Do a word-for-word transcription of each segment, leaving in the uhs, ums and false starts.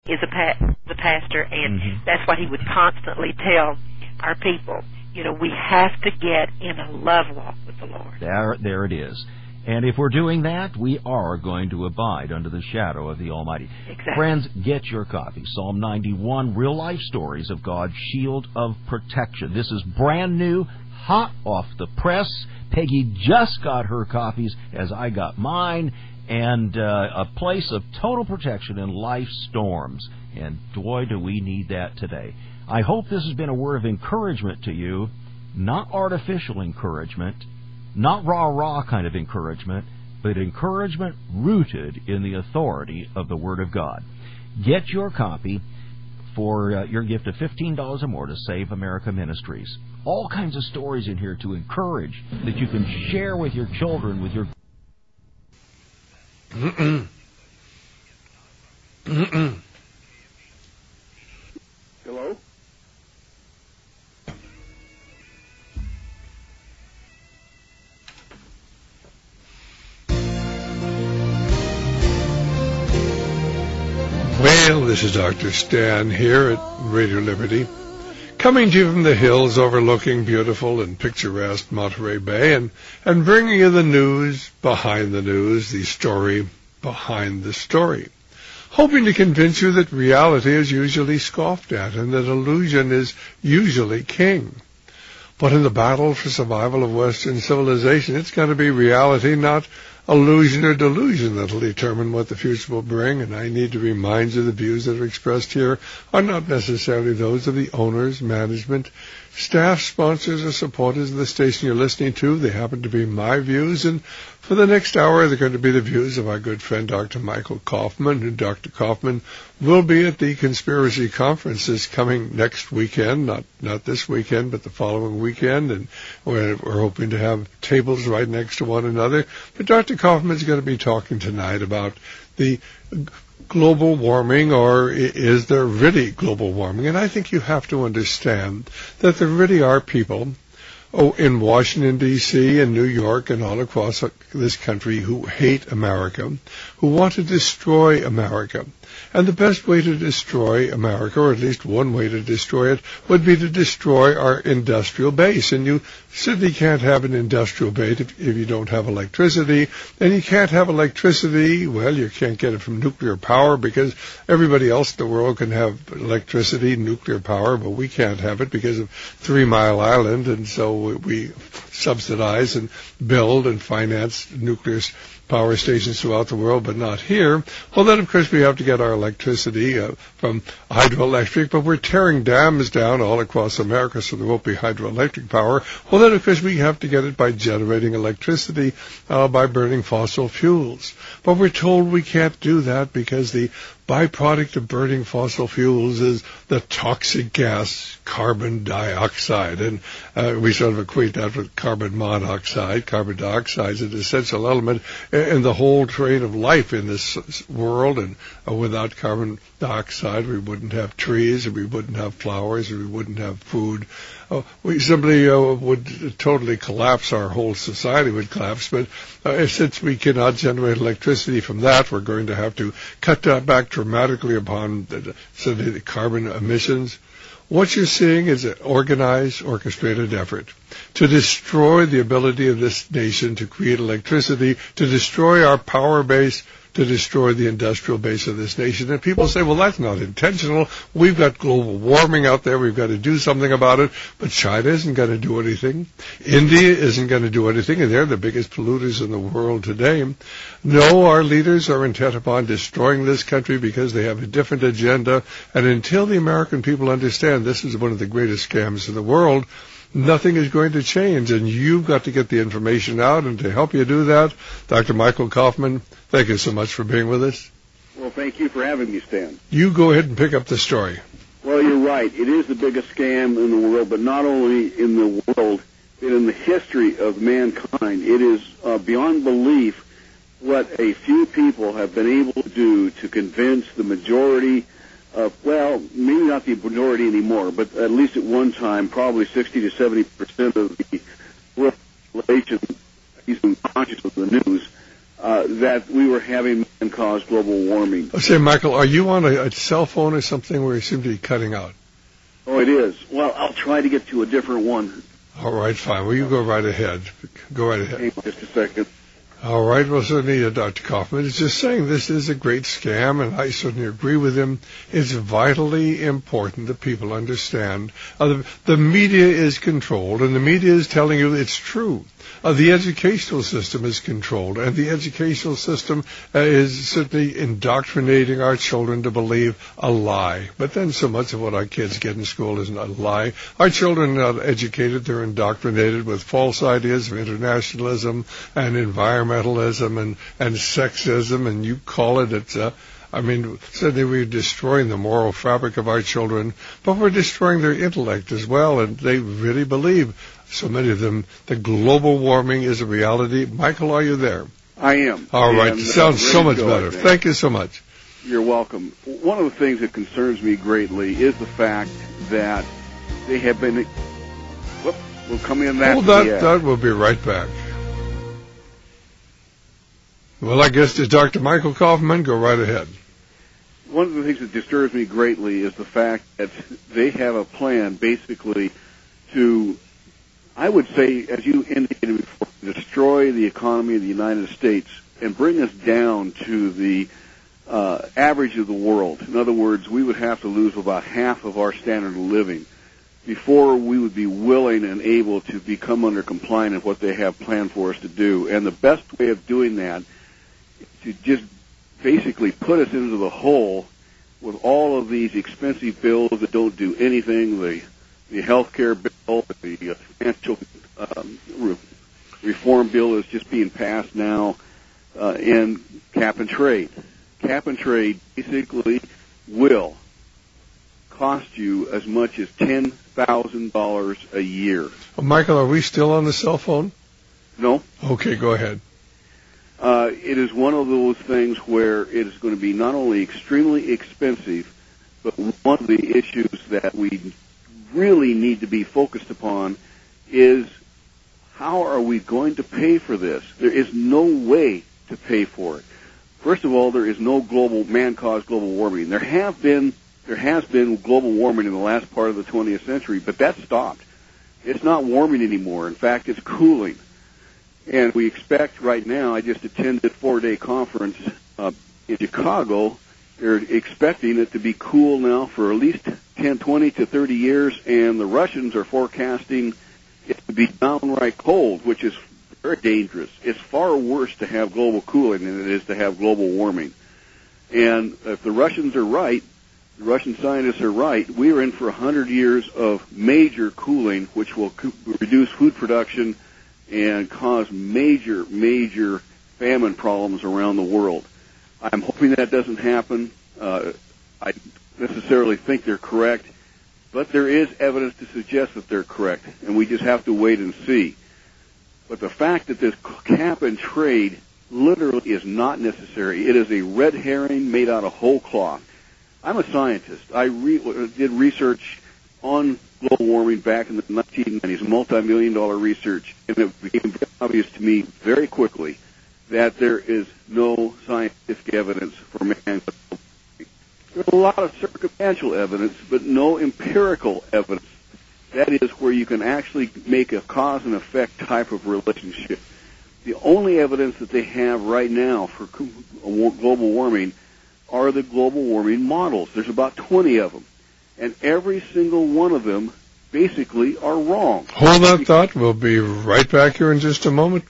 is a pa- the pastor, and Mm-hmm. that's what he would constantly tell our people. You know, we have to get in a love walk with the Lord. There, there it is. And if we're doing that, we are going to abide under the shadow of the Almighty. Exactly. Friends, get your copy. Psalm ninety-one, Real Life Stories of God's Shield of Protection. This is brand new, hot off the press. Peggy just got her copies as I got mine. And uh, a place of total protection in life's storms. And boy, do we need that today. I hope this has been a word of encouragement to you, not artificial encouragement, not rah-rah kind of encouragement, but encouragement rooted in the authority of the Word of God. Get your copy for uh, your gift of fifteen dollars or more to Save America Ministries. All kinds of stories in here to encourage that you can share with your children, with your... Mm-mm. Mm-mm. Hello? Well, this is Doctor Stan here at Radio Liberty, coming to you from the hills overlooking beautiful and picturesque Monterey Bay, and, and bringing you the news behind the news, the story behind the story, hoping to convince you that reality is usually scoffed at and that illusion is usually king. But in the battle for survival of Western civilization, it's going to be reality, not illusion or delusion, that will determine what the future will bring. And I need to remind you the views that are expressed here are not necessarily those of the owners, management, staff, sponsors, or supporters of the station you're listening to. They happen to be my views, and for the next hour, they're going to be the views of our good friend Doctor Michael Kaufman. And Doctor Kaufman will be at the Conspiracy Conference this coming next weekend, not not this weekend, but the following weekend, and we're, we're hoping to have tables right next to one another. But Doctor Kaufman is going to be talking tonight about the global warming, or is there really global warming? And I think you have to understand that there really are people oh, in Washington, D C and New York and all across this country who hate America, who want to destroy America. And the best way to destroy America, or at least one way to destroy it, would be to destroy our industrial base. And you certainly can't have an industrial base if, if you don't have electricity. And you can't have electricity, well, you can't get it from nuclear power, because everybody else in the world can have electricity, nuclear power, but we can't have it because of Three Mile Island. And so we, we subsidize and build and finance nuclear power stations throughout the world, but not here. Well, then, of course, we have to get our electricity uh, from hydroelectric, but we're tearing dams down all across America, so there won't be hydroelectric power. Well, then, of course, we have to get it by generating electricity uh, by burning fossil fuels. But we're told we can't do that because the byproduct of burning fossil fuels is the toxic gas carbon dioxide. And uh, we sort of equate that with carbon monoxide. Carbon dioxide is an essential element in the whole train of life in this world. And uh, without carbon dioxide, we wouldn't have trees, and we wouldn't have flowers, and we wouldn't have food. Uh, we simply uh, would totally collapse. Our whole society would collapse. But uh, since we cannot generate electricity from that, we're going to have to cut that back dramatically upon the, so the carbon emissions. What you're seeing is an organized, orchestrated effort to destroy the ability of this nation to create electricity, to destroy our power base, to destroy the industrial base of this nation. And people say, well, that's not intentional. We've got global warming out there. We've got to do something about it. But China isn't going to do anything. India isn't going to do anything, and they're the biggest polluters in the world today. No, our leaders are intent upon destroying this country because they have a different agenda. And until the American people understand this is one of the greatest scams in the world, nothing is going to change, and you've got to get the information out. And to help you do that, Doctor Michael Kaufman, thank you so much for being with us. Well, thank you for having me, Stan. You go ahead and pick up the story. Well, you're right. It is the biggest scam in the world, but not only in the world, but in the history of mankind. It is uh, beyond belief what a few people have been able to do to convince the majority Uh, well, maybe not the majority anymore, but at least at one time, probably sixty to seventy percent of the population, even conscious of the news, uh, that we were having man-caused global warming. Say, Michael, are you on a, a cell phone or something where you seem to be cutting out? Oh, it is. Well, I'll try to get to a different one. All right, fine. Well, you go right ahead. Go right ahead. Hang on just a second. All right. Well, certainly, uh, Doctor Kaufman is just saying this is a great scam, and I certainly agree with him. It's vitally important that people understand. Uh, the, the media is controlled, and the media is telling you it's true. Uh, the educational system is controlled, and the educational system uh, is certainly indoctrinating our children to believe a lie. But then so much of what our kids get in school is not a lie. Our children are not educated. They're indoctrinated with false ideas of internationalism and environmentalism and, and sexism, and you call it, it's uh, I mean, certainly we're destroying the moral fabric of our children, but we're destroying their intellect as well, and they really believe, so many of them, that global warming is a reality. Michael, are you there? I am. All right. And, Sounds uh, so much go better. Thank you so much. You're welcome. One of the things that concerns me greatly is the fact that they have been... Whoop, we'll come in that... Hold that, yeah. that. We'll be right back. Well, I guess to Doctor Michael Kaufman, go right ahead. One of the things that disturbs me greatly is the fact that they have a plan basically to, I would say, as you indicated before, destroy the economy of the United States and bring us down to the uh, average of the world. In other words, we would have to lose about half of our standard of living before we would be willing and able to become under compliance of what they have planned for us to do. And the best way of doing that is to just basically put us into the hole with all of these expensive bills that don't do anything, the the health care bill, the financial um, re- reform bill is just being passed now, uh, and cap and trade. Cap and trade basically will cost you as much as ten thousand dollars a year. Well, Michael, are we still on the cell phone? No. Okay, go ahead. Uh, it is one of those things where it is going to be not only extremely expensive, but one of the issues that we really need to be focused upon is how are we going to pay for this? There is no way to pay for it. First of all, there is no global man-caused global warming. There have been there has been global warming in the last part of the twentieth century, but that stopped. It's not warming anymore. In fact, it's cooling. And we expect right now, I just attended a four-day conference uh, in Chicago. They're expecting it to be cool now for at least ten, twenty to thirty years, and the Russians are forecasting it to be downright cold, which is very dangerous. It's far worse to have global cooling than it is to have global warming. And if the Russians are right, the Russian scientists are right, we are in for one hundred years of major cooling, which will co- reduce food production and cause major, major famine problems around the world. I'm hoping that doesn't happen. Uh, I necessarily think they're correct, but there is evidence to suggest that they're correct, and we just have to wait and see. But the fact that this cap and trade literally is not necessary. It is a red herring made out of whole cloth. I'm a scientist. I re- did research on global warming back in the nineteen nineties, multi-million dollar research, and it became very obvious to me very quickly that there is no scientific evidence for man. There's a lot of circumstantial evidence, but no empirical evidence. That is where you can actually make a cause and effect type of relationship. The only evidence that they have right now for global warming are the global warming models. There's about twenty of them. And every single one of them basically are wrong. Hold that thought. We'll be right back here in just a moment.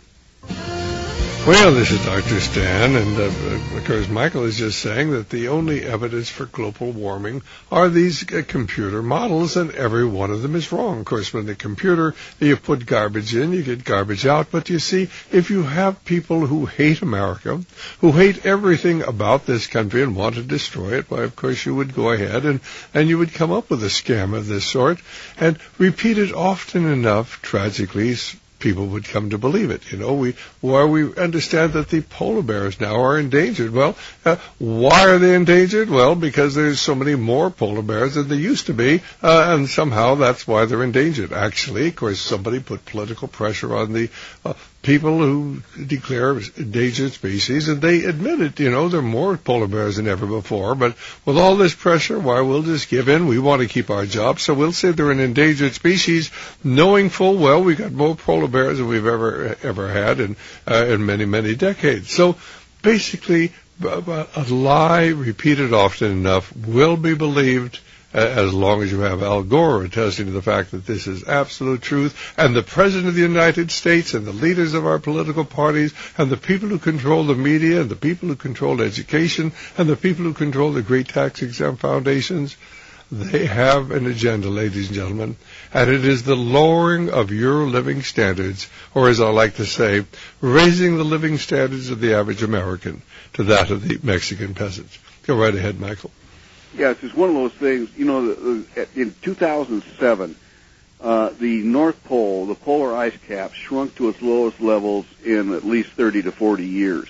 Well, this is Doctor Stan, and uh, of course Michael is just saying that the only evidence for global warming are these uh, computer models, and every one of them is wrong. Of course, when the computer, you put garbage in, you get garbage out, but you see, if you have people who hate America, who hate everything about this country and want to destroy it, why, of course, you would go ahead and, and you would come up with a scam of this sort, and repeat it often enough, tragically, people would come to believe it. You know, we why we understand that the polar bears now are endangered. Well, uh, why are they endangered? Well, because there's so many more polar bears than there used to be, uh, and somehow that's why they're endangered. Actually, of course, somebody put political pressure on the uh, people who declare endangered species, and they admit it. You know, there are more polar bears than ever before, but with all this pressure, why, we'll just give in. We want to keep our jobs, so we'll say they're an endangered species, knowing full well we got more polar bears than we've ever ever had in, uh, in many, many decades. So basically, a lie repeated often enough will be believed, as long as you have Al Gore attesting to the fact that this is absolute truth, and the President of the United States and the leaders of our political parties and the people who control the media and the people who control education and the people who control the great tax-exempt foundations. They have an agenda, ladies and gentlemen, and it is the lowering of your living standards, or as I like to say, raising the living standards of the average American to that of the Mexican peasants. Go right ahead, Michael. Yes, it's one of those things. You know, in two thousand seven, uh, the North Pole, the polar ice cap, shrunk to its lowest levels in at least thirty to forty years.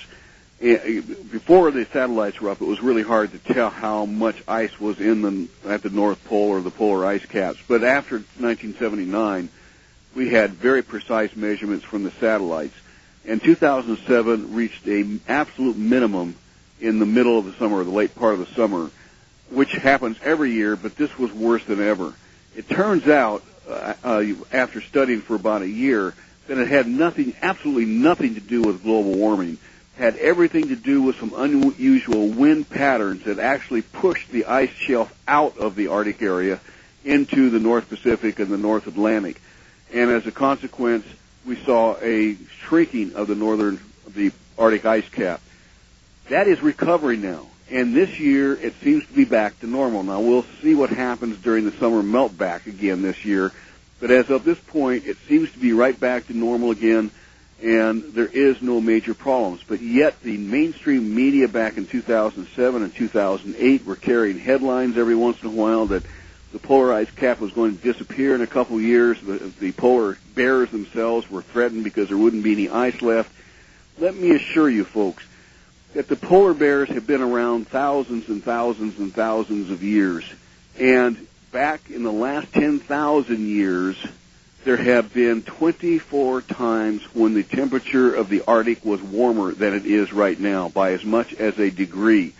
Before the satellites were up, it was really hard to tell how much ice was in the at the North Pole or the polar ice caps. But after nineteen seventy-nine, we had very precise measurements from the satellites, and two thousand seven reached an absolute minimum in the middle of the summer, or the late part of the summer, which happens every year, but this was worse than ever. It turns out, uh, uh, after studying for about a year, that it had nothing, absolutely nothing to do with global warming. It had everything to do with some unusual wind patterns that actually pushed the ice shelf out of the Arctic area into the North Pacific and the North Atlantic. And as a consequence, we saw a shrinking of the northern, the Arctic ice cap. That is recovering now. And this year, it seems to be back to normal. Now, we'll see what happens during the summer melt back again this year. But as of this point, it seems to be right back to normal again, and there is no major problems. But yet, the mainstream media back in two thousand seven and two thousand eight were carrying headlines every once in a while that the polar ice cap was going to disappear in a couple of years. The, the polar bears themselves were threatened because there wouldn't be any ice left. Let me assure you, folks, that the polar bears have been around thousands and thousands and thousands of years. And back in the last ten thousand years, there have been twenty-four times when the temperature of the Arctic was warmer than it is right now, by as much as a degree.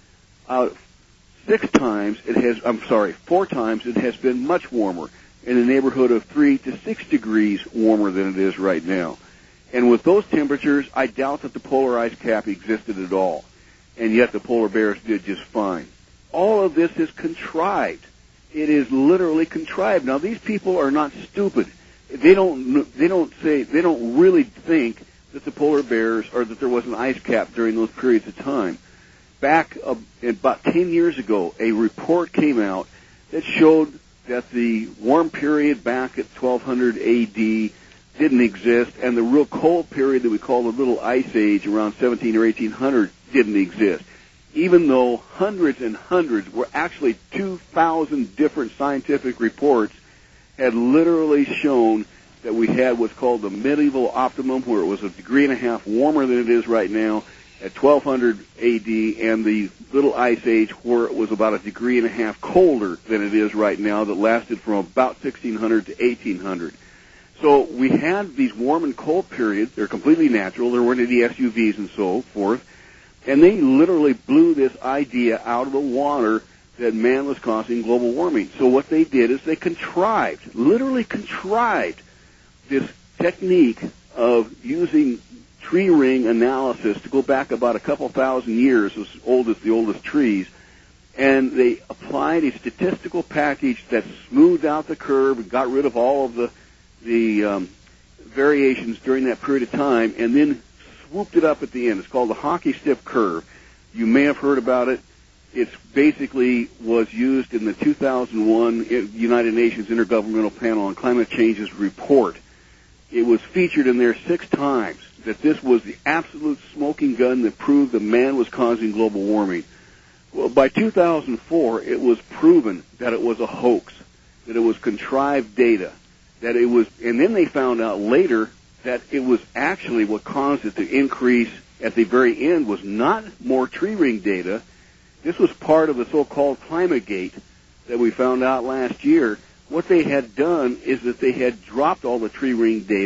Uh, six times it has, I'm sorry, four times it has been much warmer, in the neighborhood of three to six degrees warmer than it is right now. And with those temperatures, I doubt that the polar ice cap existed at all. And yet the polar bears did just fine. All of this is contrived. It is literally contrived. Now, these people are not stupid. They don't, they don't say, they don't really think that the polar bears, or that there was an ice cap during those periods of time. Back uh, about ten years ago, a report came out that showed that the warm period back at twelve hundred A D didn't exist, and the real cold period that we call the Little Ice Age around seventeen or eighteen hundred didn't exist, even though hundreds and hundreds, were actually two thousand different scientific reports had literally shown that we had what's called the medieval optimum, where it was a degree and a half warmer than it is right now at twelve hundred A D, and the Little Ice Age, where it was about a degree and a half colder than it is right now, that lasted from about sixteen hundred to eighteen hundred. So we had these warm and cold periods. They're completely natural. There weren't any S U Vs and so forth. And they literally blew this idea out of the water that man was causing global warming. So what they did is they contrived, literally contrived, this technique of using tree ring analysis to go back about a couple thousand years, as old as the oldest trees, and they applied a statistical package that smoothed out the curve and got rid of all of the the um, variations during that period of time, and then swooped it up at the end. It's called the hockey stick curve. You may have heard about it. It basically was used in the two thousand one United Nations Intergovernmental Panel on Climate Change's report. It was featured in there six times that this was the absolute smoking gun that proved that man was causing global warming. Well, by two thousand four, it was proven that it was a hoax, that it was contrived data, that it was, and then they found out later that it was actually what caused it to increase at the very end was not more tree ring data. This was part of the so-called climate gate that we found out last year. What they had done is that they had dropped all the tree ring data,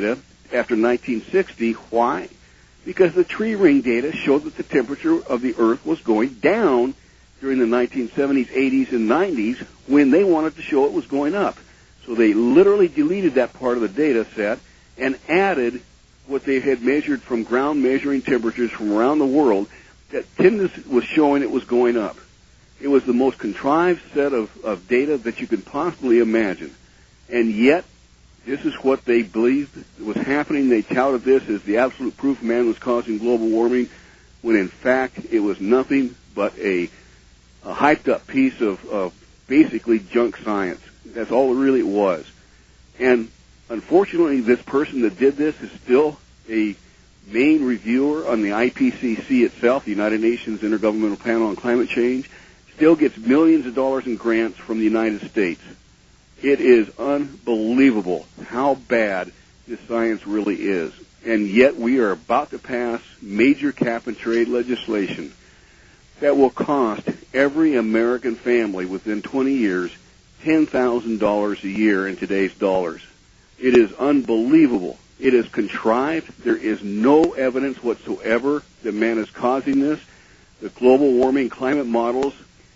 after nineteen sixty. Why? Because the tree ring data showed that the temperature of the Earth was going down during the nineteen seventies, eighties, and nineties when they wanted to show it was going up. So they literally deleted that part of the data set and added what they had measured from ground measuring temperatures from around the world that tended, was showing it was going up. It was the most contrived set of, of data that you could possibly imagine. And yet, this is what they believed was happening. They touted this as the absolute proof man was causing global warming, when in fact it was nothing but a, a hyped-up piece of, of basically junk science. That's all it really was. And unfortunately, this person that did this is still a main reviewer on the I P C C itself, the United Nations Intergovernmental Panel on Climate Change, still gets millions of dollars in grants from the United States. It is unbelievable how bad this science really is. And yet we are about to pass major cap-and-trade legislation that will cost every American family within twenty years ten thousand dollars a year in today's dollars. It is unbelievable. It is contrived. There is no evidence whatsoever that man is causing this. The global warming climate models.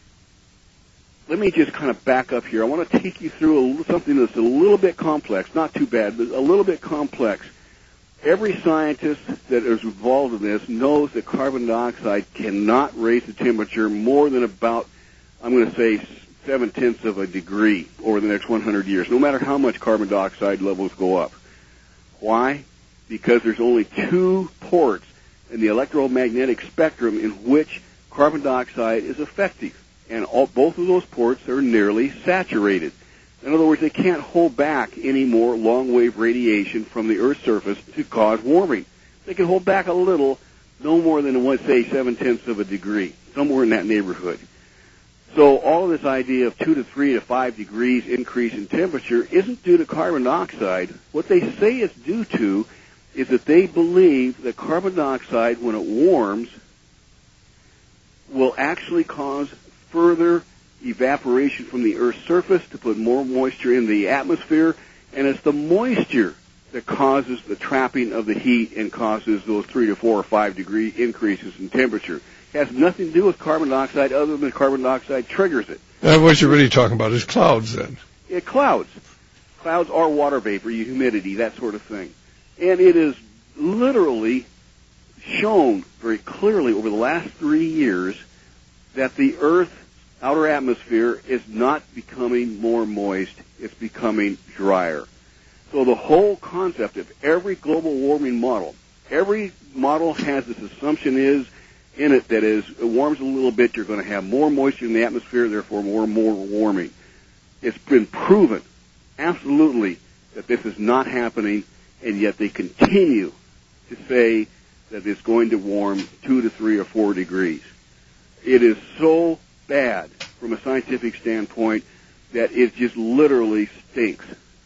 Let me just kind of back up here. I want to take you through a, something that's a little bit complex, not too bad, but a little bit complex. Every scientist that is involved in this knows that carbon dioxide cannot raise the temperature more than about, I'm going to say, seven-tenths of a degree over the next one hundred years, no matter how much carbon dioxide levels go up. Why? Because there's only two ports in the electromagnetic spectrum in which carbon dioxide is effective. And all, both of those ports are nearly saturated. In other words, they can't hold back any more long-wave radiation from the Earth's surface to cause warming. They can hold back a little, no more than, let's say, seven-tenths of a degree, somewhere in that neighborhood. So all of this idea of two to three to five degrees increase in temperature isn't due to carbon dioxide. What they say it's due to is that they believe that carbon dioxide, when it warms, will actually cause further evaporation from the Earth's surface to put more moisture in the atmosphere, and it's the moisture that causes the trapping of the heat and causes those three to four or five degree increases in temperature. It has nothing to do with carbon dioxide other than carbon dioxide triggers it. And what you're really talking about is clouds, then. Yeah, clouds. Clouds are water vapor, humidity, that sort of thing. And it is literally shown very clearly over the last three years that the Earth's outer atmosphere is not becoming more moist, it's becoming drier. So the whole concept of every global warming model, every model has this assumption is in it that is, it warms a little bit, you're going to have more moisture in the atmosphere, therefore more and more warming. It's been proven, absolutely, that this is not happening, and yet they continue to say that it's going to warm two to three or four degrees. It is so bad from a scientific standpoint that it just literally stinks.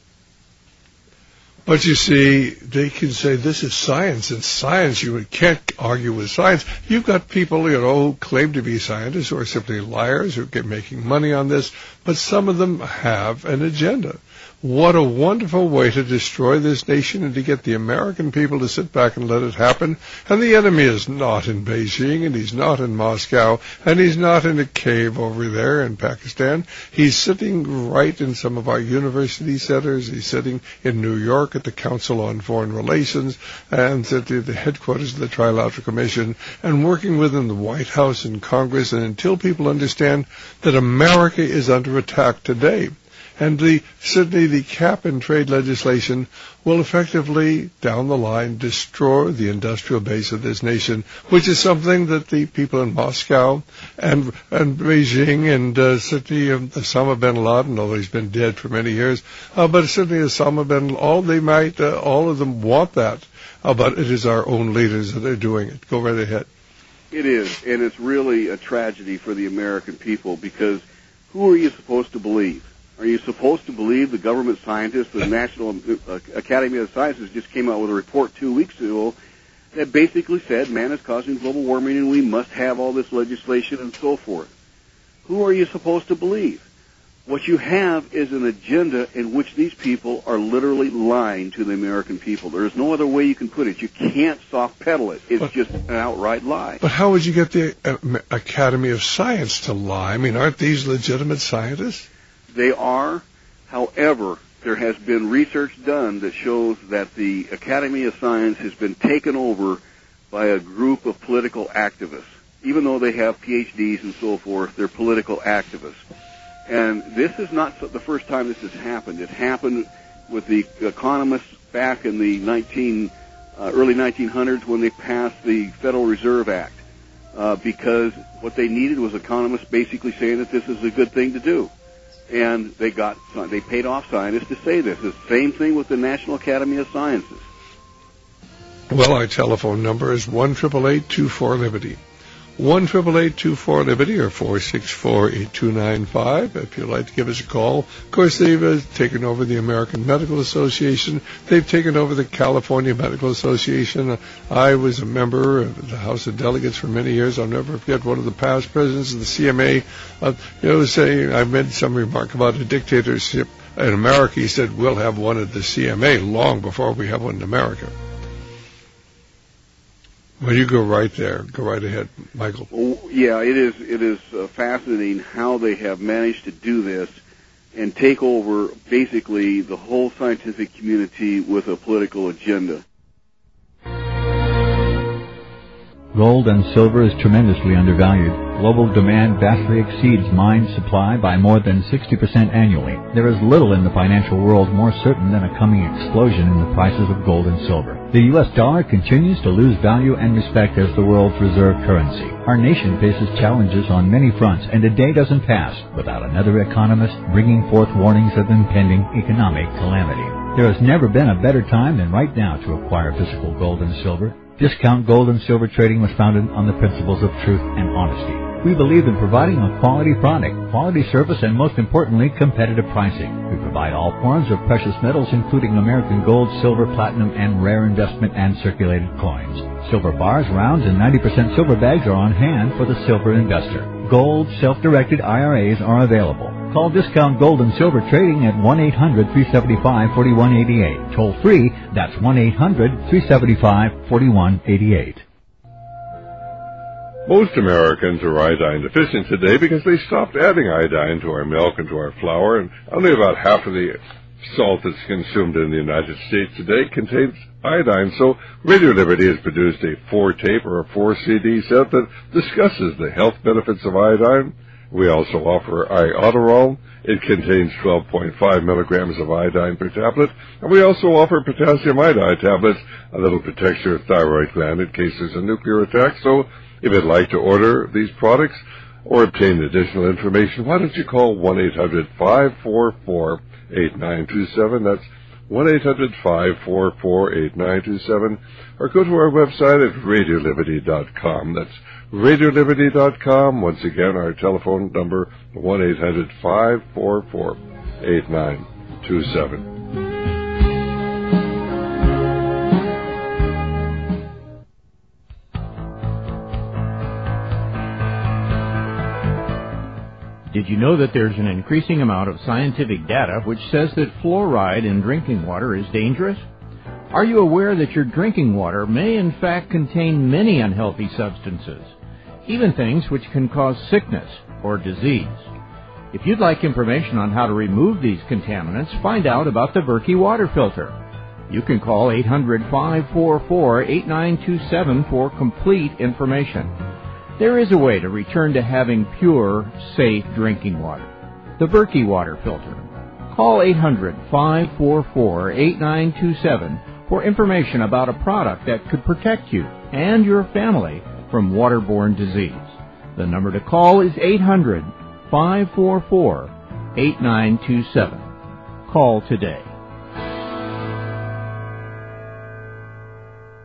But you see, they can say this is science, and science, you can't argue with science. You've got people, you know, who claim to be scientists who are simply liars, who get making money on this, but some of them have an agenda. What a wonderful way to destroy this nation and to get the American people to sit back and let it happen. And the enemy is not in Beijing, and he's not in Moscow, and he's not in a cave over there in Pakistan. He's sitting right in some of our university centers. He's sitting in New York at the Council on Foreign Relations and at the headquarters of the Trilateral Commission, and working within the White House and Congress. And until people understand that America is under attack today, and the, certainly the cap-and-trade legislation will effectively, down the line, destroy the industrial base of this nation, which is something that the people in Moscow and and Beijing and uh, certainly um, Osama bin Laden, although he's been dead for many years, uh, but certainly Osama bin Laden, all they might, uh, all of them want that, uh, but it is our own leaders that are doing it. Go right ahead. It is, and it's really a tragedy for the American people, because who are you supposed to believe? Are you supposed to believe the government scientists, the National Academy of Sciences just came out with a report two weeks ago that basically said man is causing global warming and we must have all this legislation and so forth? Who are you supposed to believe? What you have is an agenda in which these people are literally lying to the American people. There is no other way you can put it. You can't soft pedal it. It's but, just an outright lie. But how would you get the uh, Academy of Science to lie? I mean, aren't these legitimate scientists? They are. However, there has been research done that shows that the Academy of Science has been taken over by a group of political activists. Even though they have P H Ds and so forth, they're political activists. And this is not the first time this has happened. It happened with the economists back in the nineteen, uh, early nineteen hundreds when they passed the Federal Reserve Act, uh, because what they needed was economists basically saying that this is a good thing to do. And they got, they paid off scientists to say this. It's the same thing with the National Academy of Sciences. Well, our telephone number is one eight eight eight, two four, Liberty. one eight eight eight, two four, Liberty or four six four, eight two nine five if you'd like to give us a call. Of course, they've uh, taken over the American Medical Association. They've taken over the California Medical Association. Uh, I was a member of the House of Delegates for many years. I'll never forget one of the past presidents of the C M A. Uh, you know, saying, I made some remark about a dictatorship in America. He said, we'll have one at the C M A long before we have one in America. Well, you go right there. Go right ahead, Michael. Well, yeah, it is. It is uh, fascinating how they have managed to do this and take over basically the whole scientific community with a political agenda. Gold and silver is tremendously undervalued. Global demand vastly exceeds mine supply by more than sixty percent annually. There is little in the financial world more certain than a coming explosion in the prices of gold and silver. The U S dollar continues to lose value and respect as the world's reserve currency. Our nation faces challenges on many fronts, and a day doesn't pass without another economist bringing forth warnings of impending economic calamity. There has never been a better time than right now to acquire physical gold and silver. Discount Gold and Silver Trading was founded on the principles of truth and honesty. We believe in providing a quality product, quality service, and most importantly, competitive pricing. We provide all forms of precious metals, including American gold, silver, platinum, and rare investment and circulated coins. Silver bars, rounds, and ninety percent silver bags are on hand for the silver investor. Gold, self-directed I R As are available. Call Discount Gold and Silver Trading at one eight hundred, three seven five, four one eight eight. Toll free, that's one eight hundred, three seven five, four one eight eight. Most Americans are iodine deficient today because they stopped adding iodine to our milk and to our flour, and only about half of the salt that's consumed in the United States today contains iodine. So Radio Liberty has produced a four-tape or a four-C D set that discusses the health benefits of iodine. We also offer Iodoral. It contains twelve point five milligrams of iodine per tablet. And we also offer potassium iodide tablets, a little protects your thyroid gland in case there's a nuclear attack. So if you'd like to order these products or obtain additional information, why don't you call one eight hundred, five four four, eight nine two seven. That's one eight hundred, five four four, eight nine two seven. Or go to our website at radio liberty dot com. That's radio liberty dot com. Once again, our telephone number, one eight hundred, five four four, eight nine two seven. Did you know that there's an increasing amount of scientific data which says that fluoride in drinking water is dangerous? Are you aware that your drinking water may in fact contain many unhealthy substances, even things which can cause sickness or disease? If you'd like information on how to remove these contaminants, find out about the Berkey water filter. You can call eight hundred, five four four, eight nine two seven for complete information. There is a way to return to having pure, safe drinking water. The Berkey water filter. Call eight hundred, five four four, eight nine two seven for information about a product that could protect you and your family from waterborne disease. The number to call is eight hundred, five four four, eight nine two seven. Call today.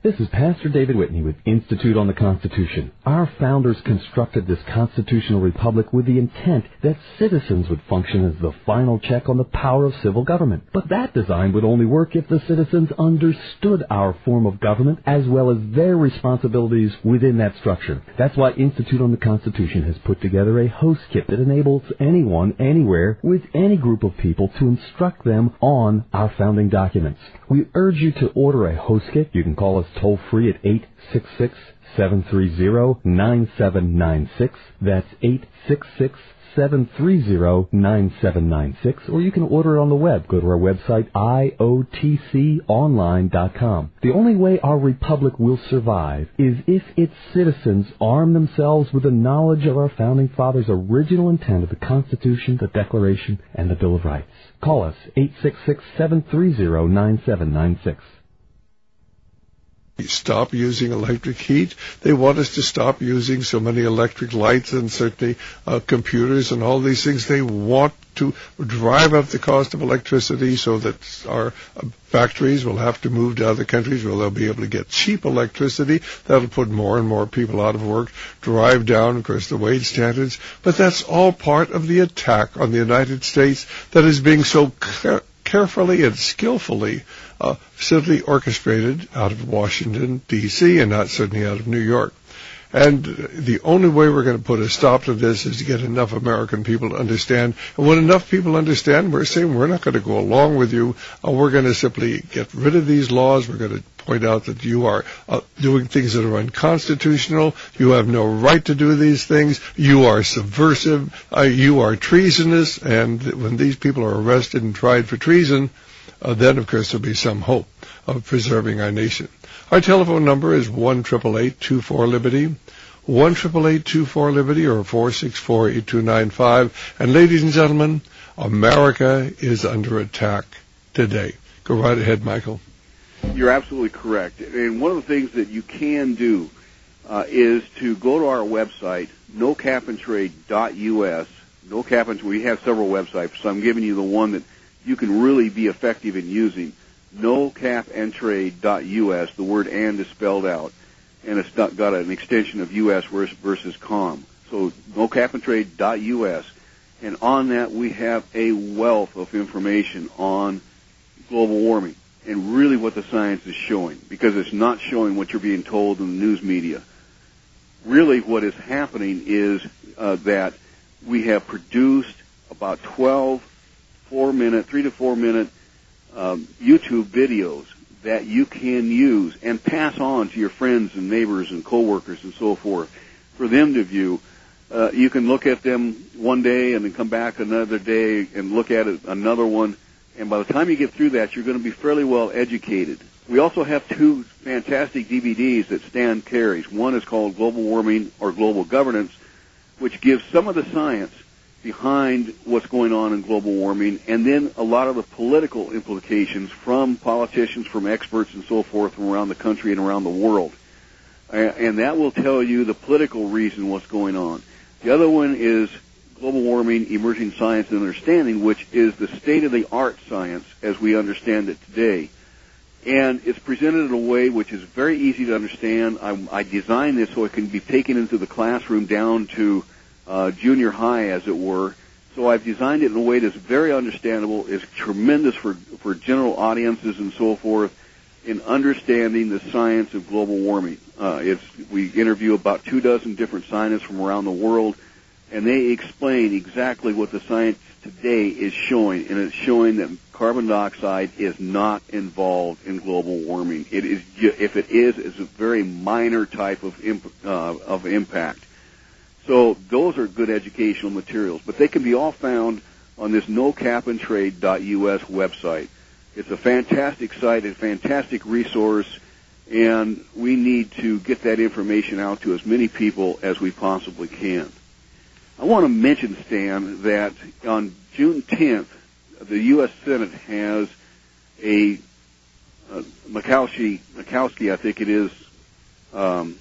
This is Pastor David Whitney with Institute on the Constitution. Our founders constructed this constitutional republic with the intent that citizens would function as the final check on the power of civil government. But that design would only work if the citizens understood our form of government as well as their responsibilities within that structure. That's why Institute on the Constitution has put together a host kit that enables anyone, anywhere, with any group of people to instruct them on our founding documents. We urge you to order a host kit. You can call us toll-free at eight six six, seven three zero, nine seven nine six. That's eight six six, seven three zero, nine seven nine six. Or you can order it on the web. Go to our website, I O T C online dot com. The only way our republic will survive is if its citizens arm themselves with the knowledge of our founding fathers' original intent of the Constitution, the Declaration, and the Bill of Rights. Call us, eight six six, seven three zero, nine seven nine six. Stop using electric heat. They want us to stop using so many electric lights and certainly uh, computers and all these things. They want to drive up the cost of electricity so that our uh, factories will have to move to other countries where they'll be able to get cheap electricity. That'll put more and more people out of work, drive down, of course, the wage standards. But that's all part of the attack on the United States that is being so care- carefully and skillfully Uh, simply orchestrated out of Washington, D C, and not certainly out of New York. And the only way we're going to put a stop to this is to get enough American people to understand. And when enough people understand, we're saying we're not going to go along with you. Uh, we're going to simply get rid of these laws. We're going to point out that you are uh, doing things that are unconstitutional. You have no right to do these things. You are subversive. Uh, you are treasonous. And when these people are arrested and tried for treason, Uh, then, of course, there'll be some hope of preserving our nation. Our telephone number is one eight eight eight, two four, Liberty, one eight eight eight, two four, Liberty, or four six four, eight two nine five. And ladies and gentlemen, America is under attack today. Go right ahead, Michael. You're absolutely correct. And one of the things that you can do uh, is to go to our website, no cap and trade dot U S. No Cap and Trade. We have several websites, so I'm giving you the one that you can really be effective in using. no cap and trade dot U S. The word "and" is spelled out, and it's not got an extension of U S versus com. So no cap and trade dot U S. And on that, we have a wealth of information on global warming and really what the science is showing, because it's not showing what you're being told in the news media. Really what is happening is uh, that we have produced about twelve four-minute, three to four-minute um, YouTube videos that you can use and pass on to your friends and neighbors and coworkers and so forth for them to view. Uh, you can look at them one day and then come back another day and look at it, another one, and by the time you get through that, you're going to be fairly well educated. We also have two fantastic D V Ds that Stan carries. One is called Global Warming or Global Governance, which gives some of the science behind what's going on in global warming, and then a lot of the political implications from politicians, from experts, and so forth from around the country and around the world. And that will tell you the political reason what's going on. The other one is Global Warming, Emerging Science and Understanding, which is the state-of-the-art science as we understand it today. And it's presented in a way which is very easy to understand. I, I designed this so it can be taken into the classroom down to uh, junior high, as it were. So I've designed it in a way that's very understandable, is tremendous for, for general audiences and so forth in understanding the science of global warming. Uh, it's, we interview about two dozen different scientists from around the world, and they explain exactly what the science today is showing, and it's showing that carbon dioxide is not involved in global warming. It is, if it is, it's a very minor type of imp, uh, of impact. So those are good educational materials, but they can be all found on this no cap and trade dot U S website. It's a fantastic site, a fantastic resource, and we need to get that information out to as many people as we possibly can. I want to mention, Stan, that on June tenth, the U S Senate has a uh, Murkowski, Murkowski, I think it is, um,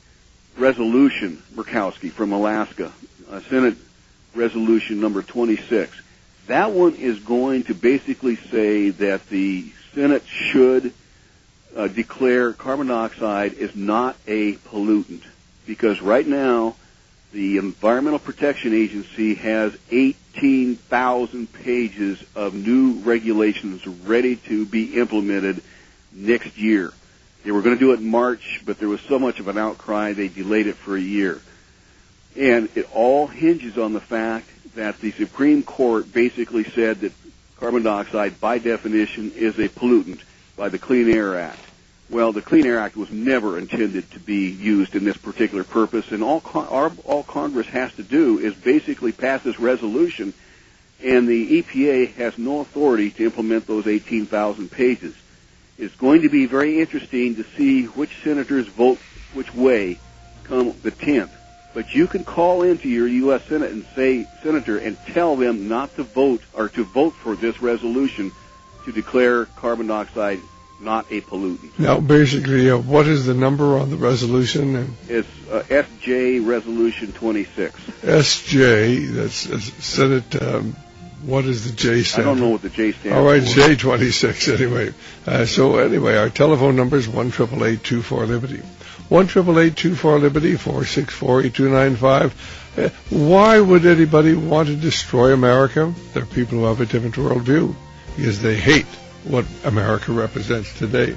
resolution, Murkowski from Alaska, uh, Senate resolution number twenty-six. That one is going to basically say that the Senate should uh, declare carbon dioxide is not a pollutant, because right now the Environmental Protection Agency has eighteen thousand pages of new regulations ready to be implemented next year. They were going to do it in March, but there was so much of an outcry they delayed it for a year. And it all hinges on the fact that the Supreme Court basically said that carbon dioxide, by definition, is a pollutant by the Clean Air Act. Well, the Clean Air Act was never intended to be used in this particular purpose, and all, con- our, all Congress has to do is basically pass this resolution, and the E P A has no authority to implement those eighteen thousand pages. It's going to be very interesting to see which senators vote which way come the tenth. But you can call into your U S Senate and say, Senator, and tell them not to vote or to vote for this resolution to declare carbon dioxide not a pollutant. Now, basically, uh, what is the number on the resolution? It's uh, S J Resolution twenty-six. S J, that's uh, Senate, um, what is the J stand? I don't know what the J stands for. All right, J twenty-six, anyway. Uh, so, anyway, our telephone number is one eight eight eight, two four, Liberty. one eight eight eight, two four, Liberty, four six four, eight two nine five. Uh, why would anybody want to destroy America? There are people who have a different worldview because they hate what America represents today.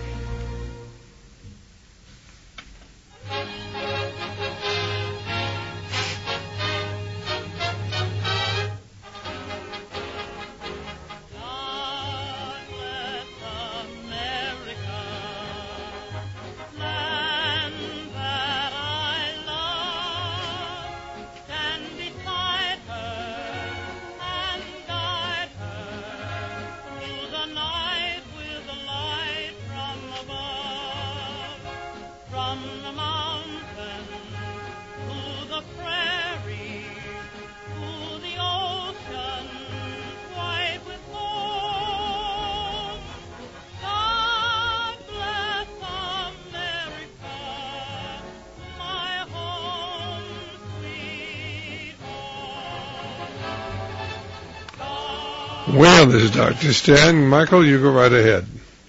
Well, this is Doctor Stan. Michael, you go right ahead.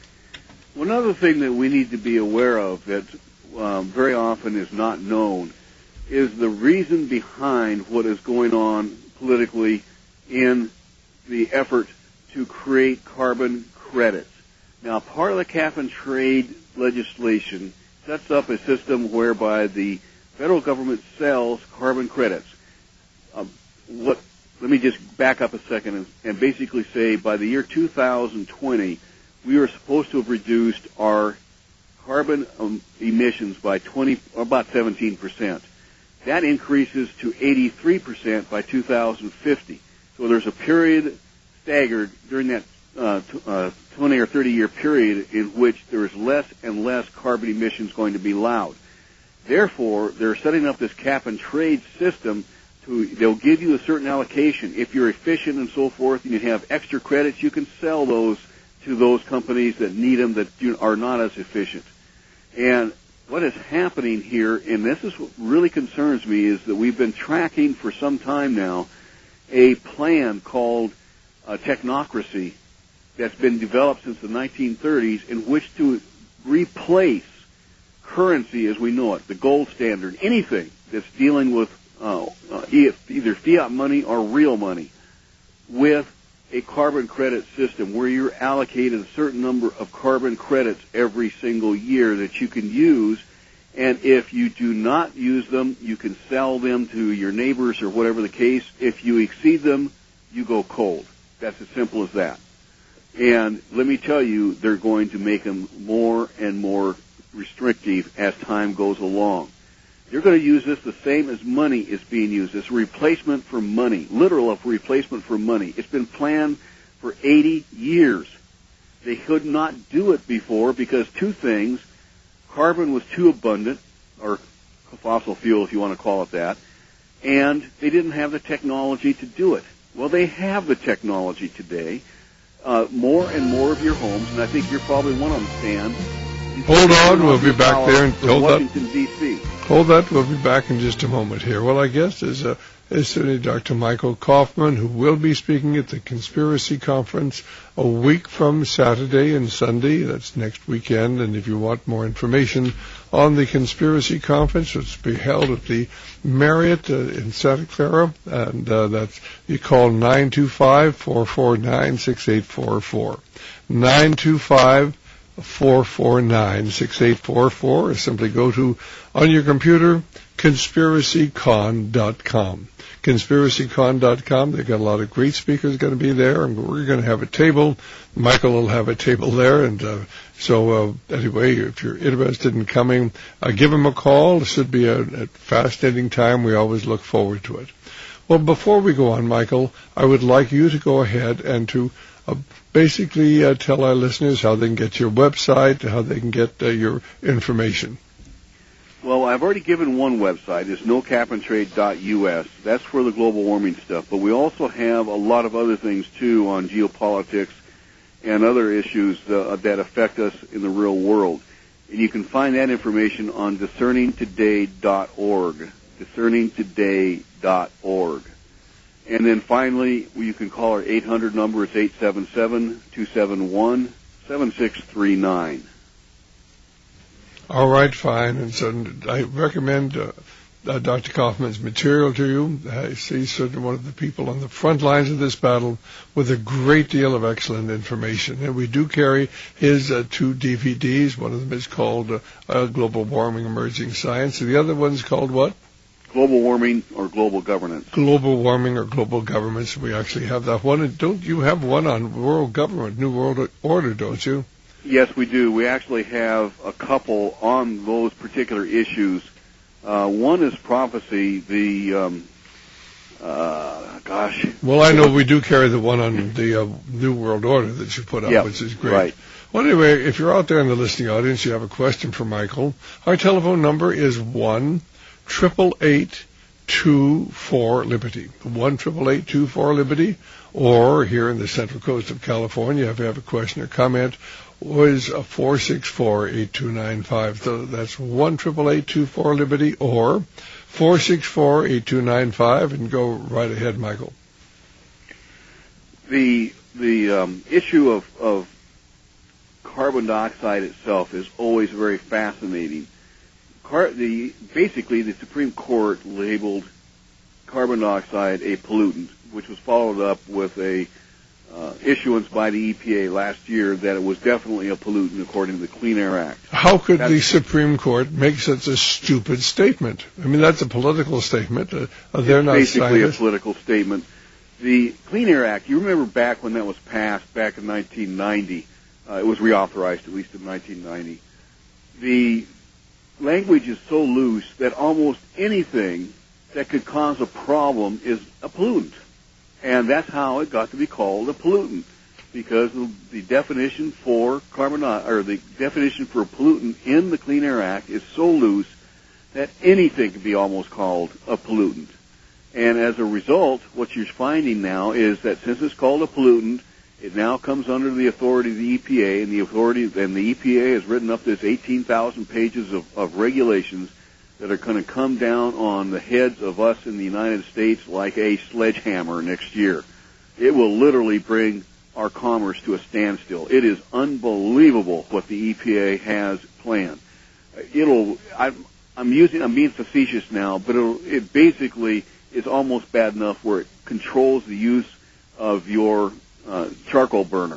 One other thing that we need to be aware of that um, very often is not known is the reason behind what is going on politically in the effort to create carbon credits. Now, part of the cap and trade legislation sets up a system whereby the federal government sells carbon credits. Um, what Let me just back up a second and, and basically say by the year two thousand twenty, we are supposed to have reduced our carbon um, emissions by twenty, or about seventeen percent. That increases to eighty-three percent by two thousand fifty. So there's a period staggered during that uh, t- uh, twenty or thirty year period in which there is less and less carbon emissions going to be allowed. Therefore, they're setting up this cap and trade system. To, they'll give you a certain allocation. If you're efficient and so forth and you have extra credits, you can sell those to those companies that need them that do, are not as efficient. And what is happening here, and this is what really concerns me, is that we've been tracking for some time now a plan called uh, technocracy that's been developed since the nineteen thirties in which to replace currency as we know it, the gold standard, anything that's dealing with Uh, uh, either fiat money or real money, with a carbon credit system where you're allocated a certain number of carbon credits every single year that you can use, and if you do not use them, you can sell them to your neighbors or whatever the case. If you exceed them, you go cold. That's as simple as that. And let me tell you, they're going to make them more and more restrictive as time goes along. You're going to use this the same as money is being used. It's a replacement for money, literal of replacement for money. It's been planned for eighty years. They could not do it before because two things. Carbon was too abundant, or fossil fuel if you want to call it that, and they didn't have the technology to do it. Well, they have the technology today. Uh, more and more of your homes, and I think you're probably one on the stand. Hold on, we'll be back there and hold Washington, D C Hold that. We'll be back in just a moment here. Well, I guess as uh, is certainly Doctor Michael Kaufman, who will be speaking at the Conspiracy Conference a week from Saturday and Sunday. That's next weekend. And if you want more information on the Conspiracy Conference, it's to be held at the Marriott uh, in Santa Clara, and uh, that's you call nine two five, four four nine, six eight four four. nine two five, four four nine, six eight four four, or simply go to, on your computer, conspiracy con dot com. conspiracy con dot com. They've got a lot of great speakers going to be there, and we're going to have a table. Michael will have a table there, and uh, so uh, anyway, if you're interested in coming, uh, give him a call. It should be a, a fascinating time. We always look forward to it. Well, before we go on, Michael, I would like you to go ahead and to uh, basically uh, tell our listeners how they can get your website, how they can get uh, your information. Well, I've already given one website. It's no cap and trade dot U S. That's for the global warming stuff. But we also have a lot of other things, too, on geopolitics and other issues uh, that affect us in the real world. And you can find that information on discerning today dot org. discerning today dot org. And then finally, you can call our eight hundred number. It's eight seven seven, two seven one, seven six three nine. All right, fine. And so I recommend uh, uh, Doctor Kaufman's material to you. I see certainly one of the people on the front lines of this battle with a great deal of excellent information. And we do carry his uh, two D V Ds. One of them is called uh, uh, Global Warming Emerging Science. And the other one's called what? Global Warming or Global Governance. Global Warming or Global Governance. We actually have that one. And don't you have one on World Government, New World Order, don't you? Yes, we do. We actually have a couple on those particular issues. Uh, one is prophecy. The um, uh, gosh. Well, I know we do carry the one on the uh, New World Order that you put up, yep, which is great. Right. Well, anyway, if you're out there in the listening audience, you have a question for Michael. Our telephone number is one triple eight two four Liberty. One triple eight two four Liberty. Or here in the Central Coast of California, if you have a question or comment, was four six four, eight two nine five. So that's one triple eight two four Liberty or four six four, eight two nine five, and go right ahead, Michael. The the um, issue of, of carbon dioxide itself is always very fascinating. Car- the basically the Supreme Court labeled carbon dioxide a pollutant, which was followed up with a Uh, issuance by the E P A last year that it was definitely a pollutant according to the Clean Air Act. How could that's, the Supreme Court make such a stupid statement? I mean, that's a political statement. Uh, they're not basically scientists. a political statement. The Clean Air Act, you remember back when that was passed, back in nineteen ninety, uh, it was reauthorized at least in nineteen ninety. The language is so loose that almost anything that could cause a problem is a pollutant. And that's how it got to be called a pollutant, because the definition for carbon or the definition for a pollutant in the Clean Air Act is so loose that anything can be almost called a pollutant. And as a result, what you're finding now is that since it's called a pollutant, it now comes under the authority of the E P A, and the authority and the E P A has written up this eighteen thousand pages of, of regulations that are going to come down on the heads of us in the United States like a sledgehammer next year. It will literally bring our commerce to a standstill. It is unbelievable what the E P A has planned. It'll, I'm, I'm using, I'm being facetious now, but it'll, it basically is almost bad enough where it controls the use of your uh, charcoal burner.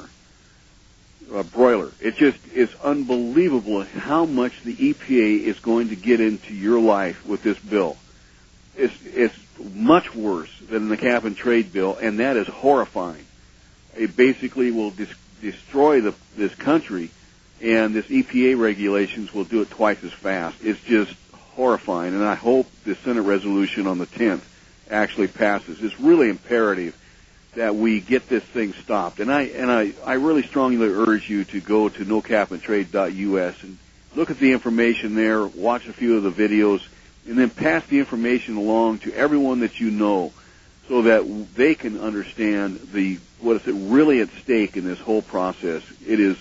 Uh, broiler. It just is unbelievable how much the E P A is going to get into your life with this bill. It's, it's much worse than the cap and trade bill, and that is horrifying. It basically will dis- destroy the, this country, and this E P A regulations will do it twice as fast. It's just horrifying, and I hope the Senate resolution on the tenth actually passes. It's really imperative that we get this thing stopped. And I and I, I really strongly urge you to go to no cap and trade dot U S and look at the information there, watch a few of the videos, and then pass the information along to everyone that you know so that they can understand the what is really at stake in this whole process. It is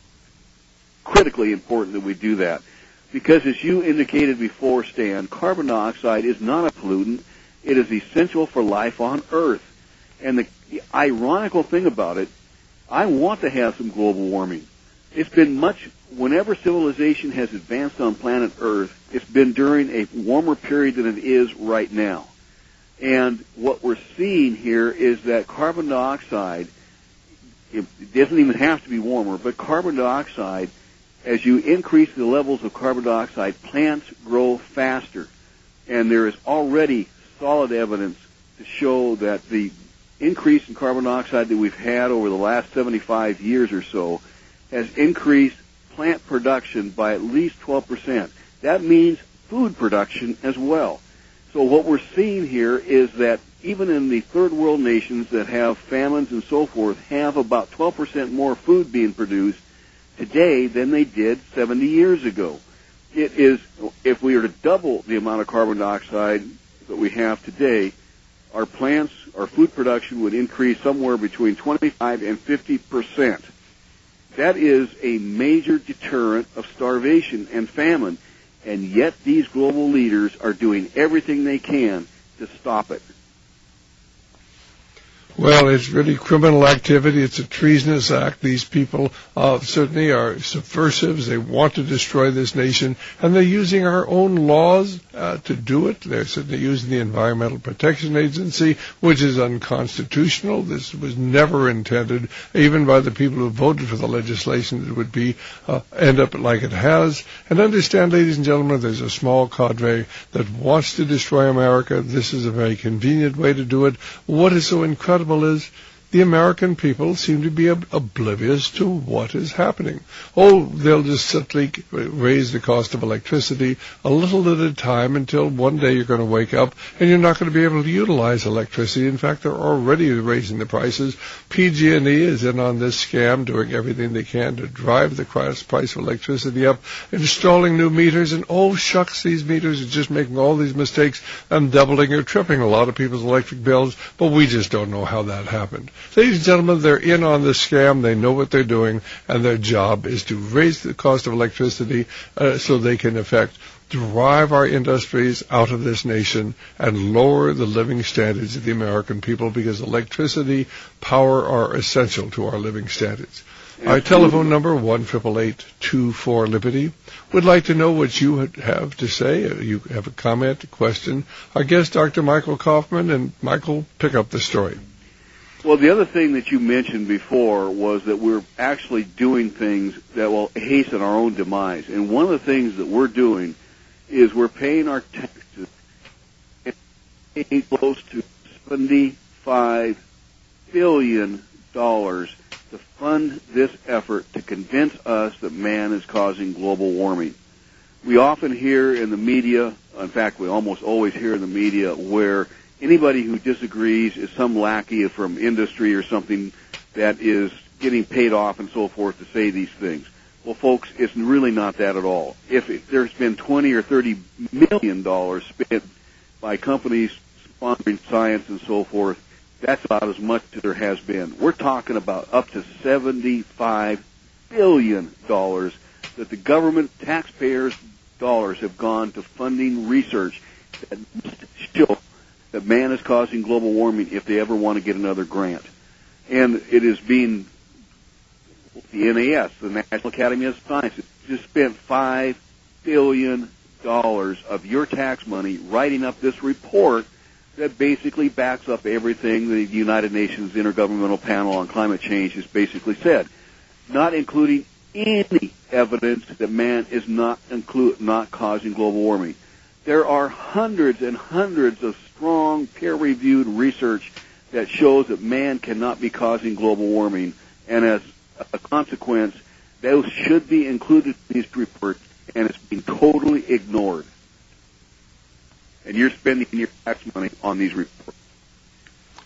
critically important that we do that. Because as you indicated before, Stan, carbon dioxide is not a pollutant. It is essential for life on Earth. And the, the ironical thing about it, I want to have some global warming. It's been much, whenever civilization has advanced on planet Earth, it's been during a warmer period than it is right now. And what we're seeing here is that carbon dioxide, it doesn't even have to be warmer, but carbon dioxide, as you increase the levels of carbon dioxide, plants grow faster. And there is already solid evidence to show that the increase in carbon dioxide that we've had over the last seventy-five years or so has increased plant production by at least twelve percent. That means food production as well. So what we're seeing here is that even in the third world nations that have famines and so forth have about twelve percent more food being produced today than they did seventy years ago. It is, if we were to double the amount of carbon dioxide that we have today, our plants, our food production would increase somewhere between twenty-five and fifty percent. That is a major deterrent of starvation and famine, and yet these global leaders are doing everything they can to stop it. Well, it's really criminal activity. It's a treasonous act. These people uh, certainly are subversives. They want to destroy this nation, and they're using our own laws uh, to do it. They're certainly using the Environmental Protection Agency, which is unconstitutional. This was never intended, even by the people who voted for the legislation, that it would be uh, end up like it has. And understand, ladies and gentlemen, there's a small cadre that wants to destroy America. This is a very convenient way to do it. What is so incredible is the American people seem to be ob- oblivious to what is happening. Oh, they'll just simply raise the cost of electricity a little at a time until one day you're going to wake up and you're not going to be able to utilize electricity. In fact, they're already raising the prices. P G and E is in on this scam, doing everything they can to drive the price of electricity up, installing new meters, and oh, shucks, these meters are just making all these mistakes and doubling or tripling a lot of people's electric bills, but we just don't know how that happened. Ladies and gentlemen, they're in on this scam. They know what they're doing, and their job is to raise the cost of electricity uh, so they can, in effect, drive our industries out of this nation and lower the living standards of the American people, because electricity, power are essential to our living standards. Our telephone number, one eight eight eight, two four, Liberty. Would like to know what you have to say. You have a comment, a question. Our guest, Doctor Michael Kaufman, and Michael, pick up the story. Well, the other thing that you mentioned before was that we're actually doing things that will hasten our own demise. And one of the things that we're doing is we're paying our taxes close to seventy-five billion dollars to fund this effort to convince us that man is causing global warming. We often hear in the media, in fact, we almost always hear in the media, where anybody who disagrees is some lackey from industry or something that is getting paid off and so forth to say these things. Well, folks, it's really not that at all. If, if there's been twenty or thirty million dollars spent by companies sponsoring science and so forth, that's about as much as there has been. We're talking about up to seventy-five billion dollars that the government taxpayers' dollars have gone to funding research that must show that man is causing global warming if they ever want to get another grant. And it is being, the N A S, the National Academy of Sciences, just spent five billion dollars of your tax money writing up this report that basically backs up everything the United Nations Intergovernmental Panel on Climate Change has basically said, not including any evidence that man is not include, not causing global warming. There are hundreds and hundreds of strong peer-reviewed research that shows that man cannot be causing global warming, and as a consequence, those should be included in these reports, and it's being totally ignored. And you're spending your tax money on these reports.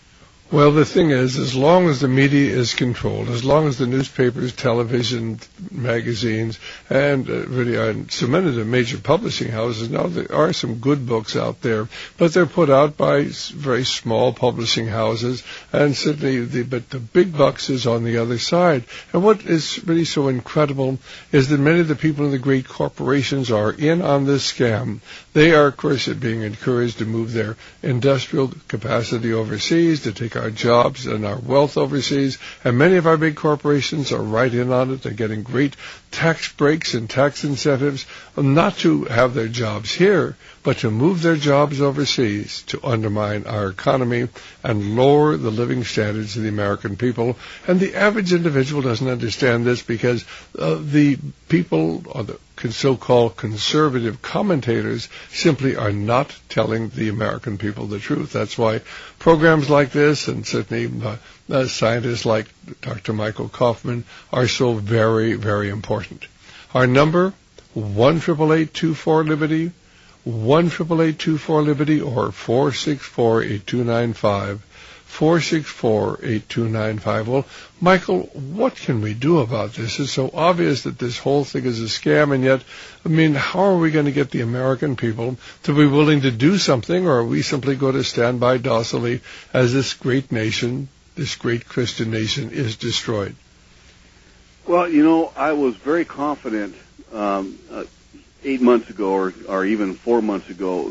Well, the thing is, as long as the media is controlled, as long as the newspapers, television, magazines, and uh, really, and so many of the major publishing houses, now there are some good books out there, but they're put out by very small publishing houses, and certainly, the, but the big bucks is on the other side. And what is really so incredible is that many of the people in the great corporations are in on this scam. They are, of course, being encouraged to move their industrial capacity overseas, to take our jobs and our wealth overseas, and many of our big corporations are right in on it. They're getting great tax breaks and tax incentives, not to have their jobs here, but to move their jobs overseas to undermine our economy and lower the living standards of the American people. And the average individual doesn't understand this because uh, the people, or the so-called conservative commentators, simply are not telling the American people the truth. That's why programs like this, and certainly uh, uh, scientists like Doctor Michael Kaufman, are so very, very important. Our number, one eight eight eight, two four, Liberty, one eight eight eight, two four, Liberty, or four six four, eight two nine five. four six four, eight two nine five. Well, Michael, what can we do about this? It's so obvious that this whole thing is a scam, and yet, I mean, how are we going to get the American people to be willing to do something, or are we simply going to stand by docilely as this great nation, this great Christian nation, is destroyed? Well, you know, I was very confident um, uh, eight months ago, or, or even four months ago.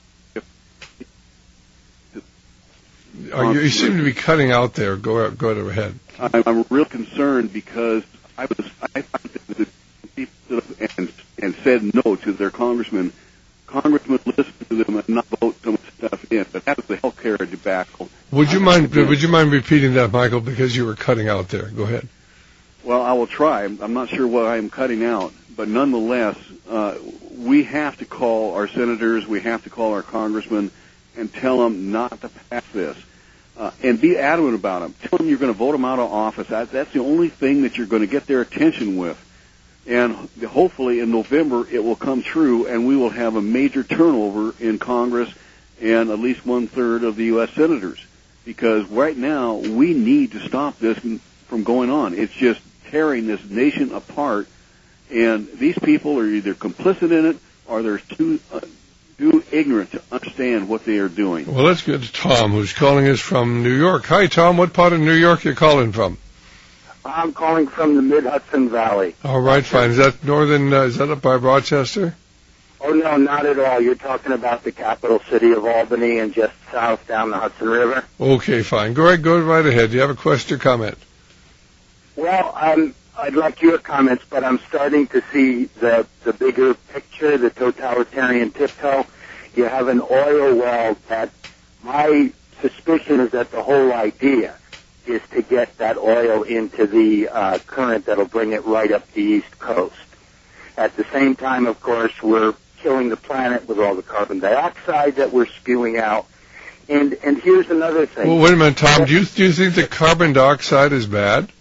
Are you, you seem to be cutting out there. Go go ahead. I'm, I'm real concerned because I was I thought that the people stood up and and said no to their congressman. Congressmen listen to them and not vote some stuff in. But that was the health care debacle. Would you mind Would you mind repeating that, Michael? Because you were cutting out there. Go ahead. Well, I will try. I'm not sure what I'm cutting out, but nonetheless, uh, we have to call our senators. We have to call our congressmen and tell them not to pass this. Uh, and be adamant about them. Tell them you're going to vote them out of office. That, that's the only thing that you're going to get their attention with. And hopefully in November it will come true, and we will have a major turnover in Congress and at least one-third of the U S senators. Because right now we need to stop this from going on. It's just tearing this nation apart, and these people are either complicit in it or they're too... Uh, too ignorant to understand what they are doing. Well, let's get to Tom, who's calling us from New York. Hi, Tom. What part of New York are you calling from? I'm calling from the Mid-Hudson Valley. All right, fine. Is that northern, uh, is that up by Rochester? Oh, no, not at all. You're talking about the capital city of Albany and just south down the Hudson River. Okay, fine. Go right, go right ahead. Do you have a question or comment? Well, um, I'd like your comments, but I'm starting to see the, the bigger picture, the totalitarian tiptoe. You have an oil well that my suspicion is that the whole idea is to get that oil into the uh, current that'll bring it right up the East Coast. At the same time, of course, we're killing the planet with all the carbon dioxide that we're spewing out. And and here's another thing. Well, wait a minute, Tom. Do you, do you think that carbon dioxide is bad?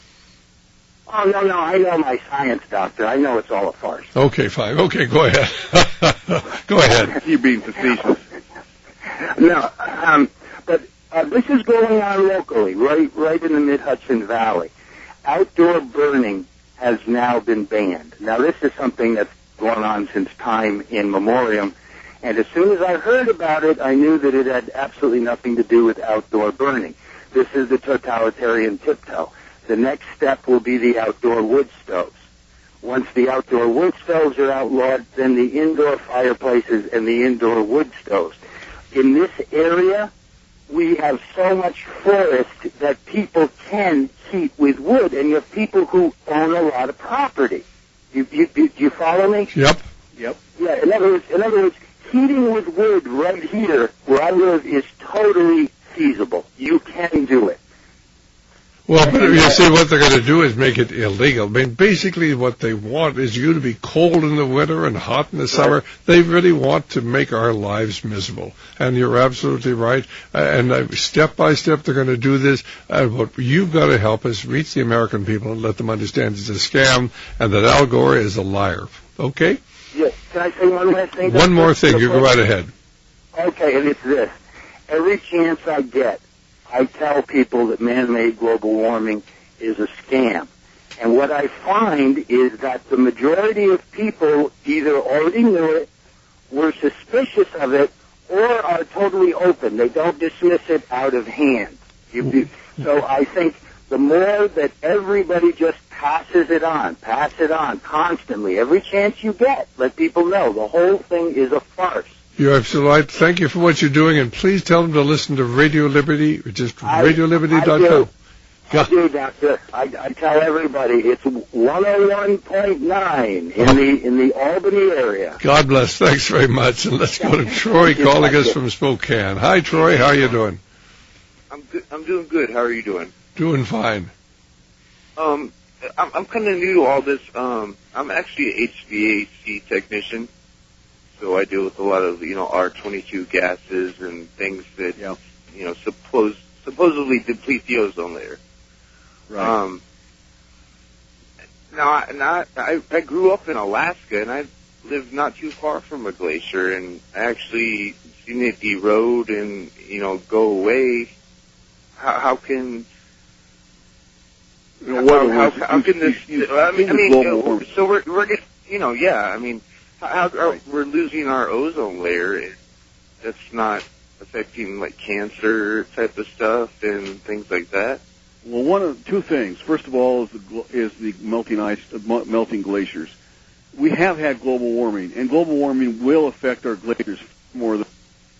Oh, no, no, I know my science, doctor. I know it's all a farce. Okay, fine. Okay, go ahead. Go ahead. You're being facetious. No, um, but uh, this is going on locally, right, right in the Mid-Hudson Valley. Outdoor burning has now been banned. Now, this is something that's gone on since time in memoriam, and as soon as I heard about it, I knew that it had absolutely nothing to do with outdoor burning. This is the totalitarian tiptoe. The next step will be the outdoor wood stoves. Once the outdoor wood stoves are outlawed, then the indoor fireplaces and the indoor wood stoves. In this area, we have so much forest that people can heat with wood, and you have people who own a lot of property. You, you, you, do you follow me? Yep. Yep. Yeah, in other words, in other words, heating with wood right here where I live is totally feasible. You can do it. Well, but you see, what they're going to do is make it illegal. I mean, basically what they want is you to be cold in the winter and hot in the summer. They really want to make our lives miserable. And you're absolutely right. And uh, step by step, they're going to do this. And what you've got to help us reach the American people and let them understand it's a scam and that Al Gore is a liar. Okay? Yes. Can I say one last thing? One more thing. You go right ahead. Okay, and it's this. Every chance I get, I tell people that man-made global warming is a scam. And what I find is that the majority of people either already knew it, were suspicious of it, or are totally open. They don't dismiss it out of hand. You, you, so I think the more that everybody just passes it on, pass it on constantly, every chance you get, let people know the whole thing is a farce. You're absolutely right. Thank you for what you're doing, and please tell them to listen to Radio Liberty, or just radio liberty dot com. I do, Doctor. I, I tell everybody it's one oh one point nine in the in the Albany area. God bless. Thanks very much. And let's go to Troy calling us from Spokane. Hi, Troy. How are you doing? I'm good. I'm doing good. How are you doing? Doing fine. Um, I'm, I'm kind of new to all this. Um, I'm actually an H V A C technician, so I deal with a lot of you know R twenty-two gases and things that yep. you know suppose supposedly deplete the ozone layer. Right. Um, now, I, now I, I grew up in Alaska, and I lived not too far from a glacier, and I actually seen it erode and, you know, go away. How, how can... You know, what how, how, how can this... You, you, I mean, I mean uh, so so we're, we're getting, you know, yeah, I mean, how, how right. we're losing our ozone layer. That's not affecting, like, cancer type of stuff and things like that. Well, one of two things. First of all, is the, is the melting ice, uh, melting glaciers. We have had global warming, and global warming will affect our glaciers more than.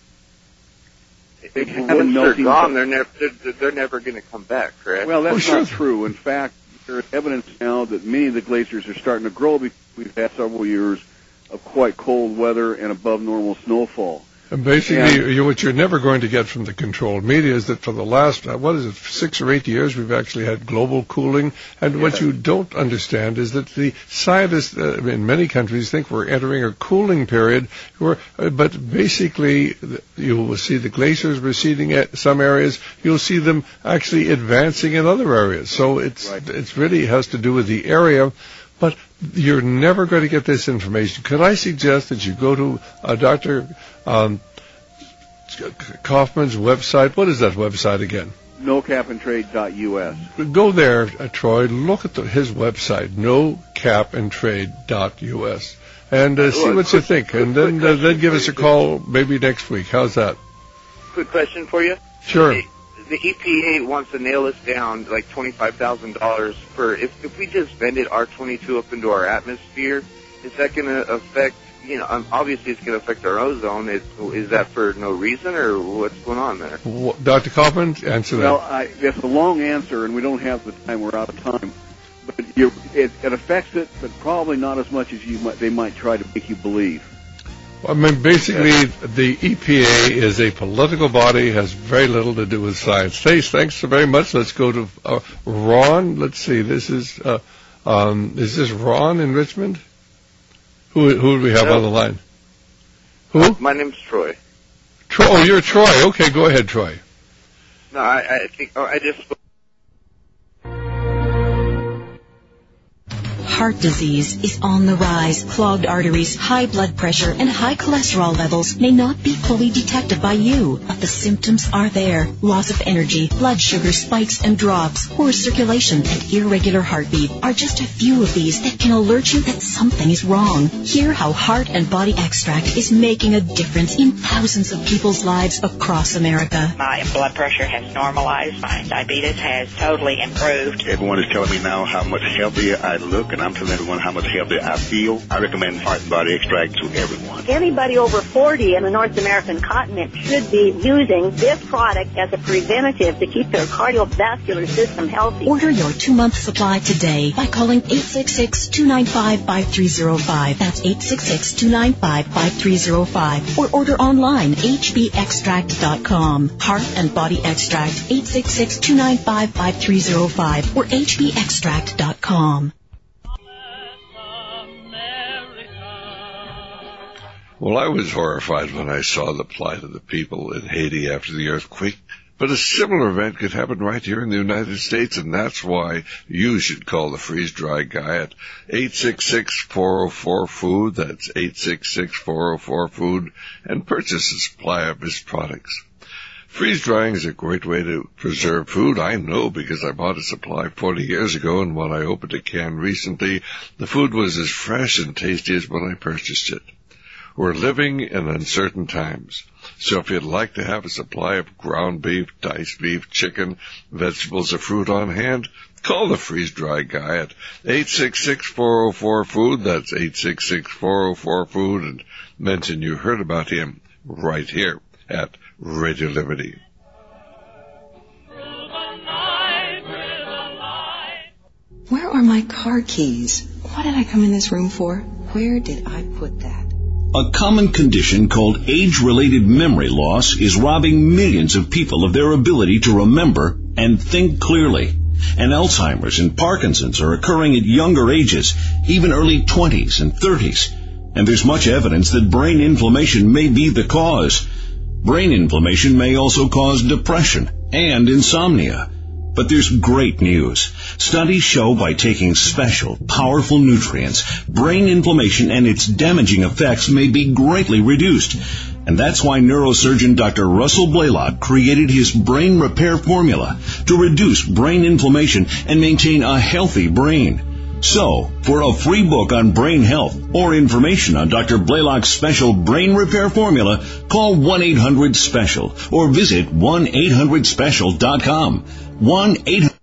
They Once they're gone, they're never they're, they're never going to come back, correct? Well, that's oh, not sure. true. In fact, there is evidence now that many of the glaciers are starting to grow because we've had several years of quite cold weather and above normal snowfall. And basically, you, what you're never going to get from the controlled media is that for the last, uh, what is it, six or eight years, we've actually had global cooling. And yeah. what you don't understand is that the scientists uh, in many countries think we're entering a cooling period. Where, uh, but basically, you will see the glaciers receding at some areas. You'll see them actually advancing in other areas. So it's right. it's really has to do with the area. But you're never going to get this information. Could I suggest that you go to uh, Doctor Um, Kaufman's website? What is that website again? no cap and trade dot U S. Go there, uh, Troy. Look at the, his website, no cap and trade dot U S, and uh, see what you think. And then uh, then give us a call maybe next week. How's that? Quick question for you. Sure. The E P A wants to nail us down to like twenty-five thousand dollars for if, if we just vented R twenty-two up into our atmosphere. Is that going to affect, you know, um, obviously it's going to affect our ozone. Is, is that for no reason or what's going on there? Well, Doctor Kaufman, answer that. Well, I, that's a long answer, and we don't have the time. We're out of time. But you're, it, it affects it, but probably not as much as you might, they might try to make you believe. I mean, basically, the E P A is a political body, has very little to do with science. Thanks, thanks so very much. Let's go to uh, Ron. Let's see. This is uh, um, is this Ron in Richmond? Who who do we have no. on the line? Who? Uh, my name's Troy. Troy. Oh, you're Troy. Okay, go ahead, Troy. No, I, I think oh, I just. Heart disease is on the rise. Clogged arteries, high blood pressure, and high cholesterol levels may not be fully detected by you, but the symptoms are there. Loss of energy, blood sugar spikes and drops, poor circulation, and irregular heartbeat are just a few of these that can alert you that something is wrong. Hear how Heart and Body Extract is making a difference in thousands of people's lives across America. My blood pressure has normalized. My diabetes has totally improved. Everyone is telling me now how much healthier I look, and I'm telling everyone how much healthier I feel. I recommend Heart and Body Extract to everyone. Anybody over forty in the North American continent should be using this product as a preventative to keep their cardiovascular system healthy. Order your two-month supply today by calling eight six six, two nine five, five three zero five. That's eight six six, two nine five, five three zero five. Or order online, h b extract dot com. Heart and Body Extract, eight six six, two nine five, five three zero five or h b extract dot com. Well, I was horrified when I saw the plight of the people in Haiti after the earthquake. But a similar event could happen right here in the United States, and that's why you should call the freeze-dry guy at eight six six, four oh four, food. That's eight six six, four oh four, food, and purchase a supply of his products. Freeze drying is a great way to preserve food. I know because I bought a supply forty years ago, and when I opened a can recently, the food was as fresh and tasty as when I purchased it. We're living in uncertain times, so if you'd like to have a supply of ground beef, diced beef, chicken, vegetables, or fruit on hand, call the Freeze Dry guy at eight six six, four oh four, food. That's eight six six, four oh four, food, and mention you heard about him right here at Radio Liberty. Where are my car keys? What did I come in this room for? Where did I put that? A common condition called age-related memory loss is robbing millions of people of their ability to remember and think clearly. And Alzheimer's and Parkinson's are occurring at younger ages, even early twenties and thirties. And there's much evidence that brain inflammation may be the cause. Brain inflammation may also cause depression and insomnia. But there's great news. Studies show by taking special, powerful nutrients, brain inflammation and its damaging effects may be greatly reduced. And that's why neurosurgeon Doctor Russell Blaylock created his brain repair formula to reduce brain inflammation and maintain a healthy brain. So, for a free book on brain health or information on Doctor Blaylock's special brain repair formula, call one eight hundred special or visit one eight hundred special dot com. one eight hundred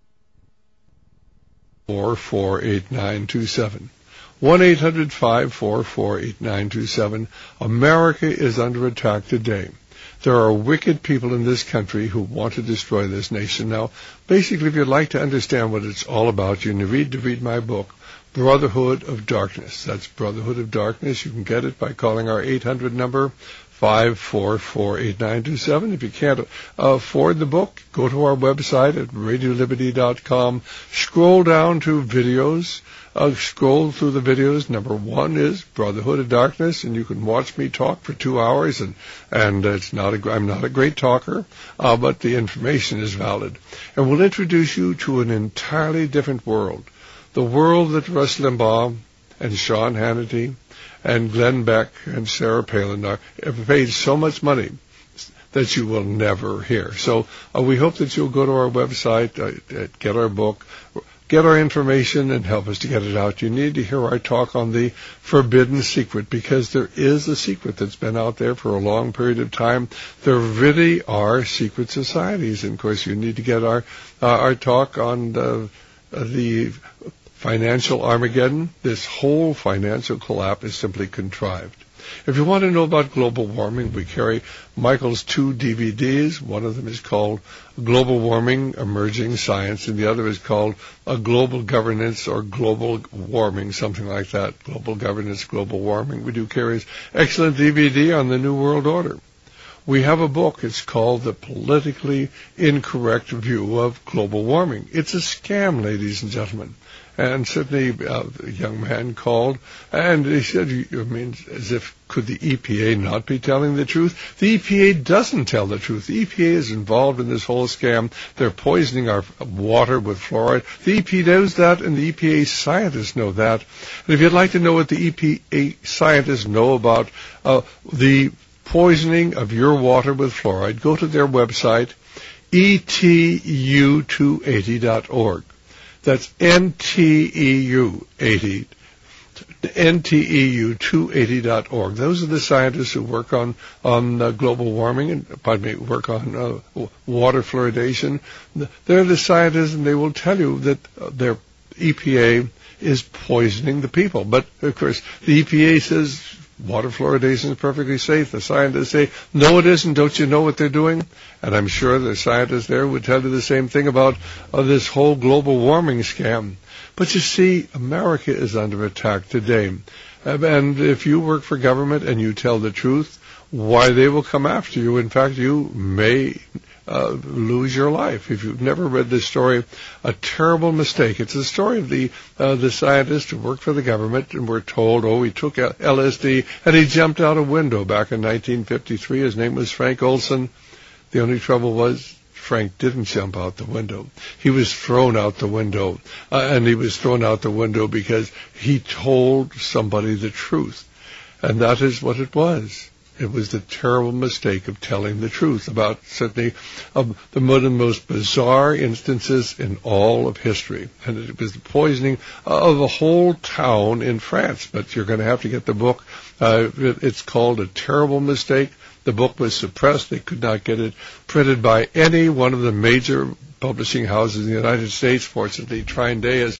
four four eight nine two seven. one eight hundred, five four four, eight nine two seven. America is under attack today. There are wicked people in this country who want to destroy this nation. Now, basically, if you'd like to understand what it's all about, you need to read my book, Brotherhood of Darkness. That's Brotherhood of Darkness. You can get it by calling our eight hundred number, five four four, eight nine two seven. If you can't uh, afford the book, go to our website at radio liberty dot com. Scroll down to videos. Uh, scroll through the videos. Number one is Brotherhood of Darkness, and you can watch me talk for two hours. And and it's not a, I'm not a great talker, uh, but the information is valid. And we'll introduce you to an entirely different world, the world that Rush Limbaugh and Sean Hannity and Glenn Beck and Sarah Palin are, have paid so much money that you will never hear. So uh, we hope that you'll go to our website, uh, get our book, get our information, and help us to get it out. You need to hear our talk on the forbidden secret, because there is a secret that's been out there for a long period of time. There really are secret societies, and of course you need to get our uh, our talk on the, uh, the financial Armageddon. This whole financial collapse is simply contrived. If you want to know about global warming, we carry Michael's two D V Ds. One of them is called Global Warming, Emerging Science, and the other is called A Global Governance or Global Warming, something like that. Global Governance, Global Warming. We do carry his excellent D V D on the New World Order. We have a book. It's called The Politically Incorrect View of Global Warming. It's a scam, ladies and gentlemen. And certainly uh, a young man called, and he said, I mean, as if, could the E P A not be telling the truth? The E P A doesn't tell the truth. The E P A is involved in this whole scam. They're poisoning our water with fluoride. The E P A knows that, and the E P A scientists know that. And if you'd like to know what the E P A scientists know about uh, the poisoning of your water with fluoride, go to their website, E T U two eighty dot org. That's N T E U eighty, N T E U two eighty dot org. Those are the scientists who work on on uh, global warming and, pardon me, work on uh, water fluoridation. They're the scientists, and they will tell you that uh, their E P A is poisoning the people. But of course, the E P A says water fluoridation is perfectly safe. The scientists say, no, it isn't. Don't you know what they're doing? And I'm sure the scientists there would tell you the same thing about uh, this whole global warming scam. But you see, America is under attack today. And if you work for government and you tell the truth, why, they will come after you. In fact, you may uh, lose your life. If you've never read this story, a terrible mistake. It's the story of the uh, the scientist who worked for the government, and we're told, oh, he took L S D and he jumped out a window back in nineteen fifty-three. His name was Frank Olson. The only trouble was Frank didn't jump out the window. He was thrown out the window, uh, and he was thrown out the window because he told somebody the truth. And that is what it was. It was the terrible mistake of telling the truth about certainly of the one of the most bizarre instances in all of history. And it was the poisoning of a whole town in France. But you're going to have to get the book. Uh, it, it's called A Terrible Mistake. The book was suppressed. They could not get it printed by any one of the major publishing houses in the United States. Fortunately, Trine Day has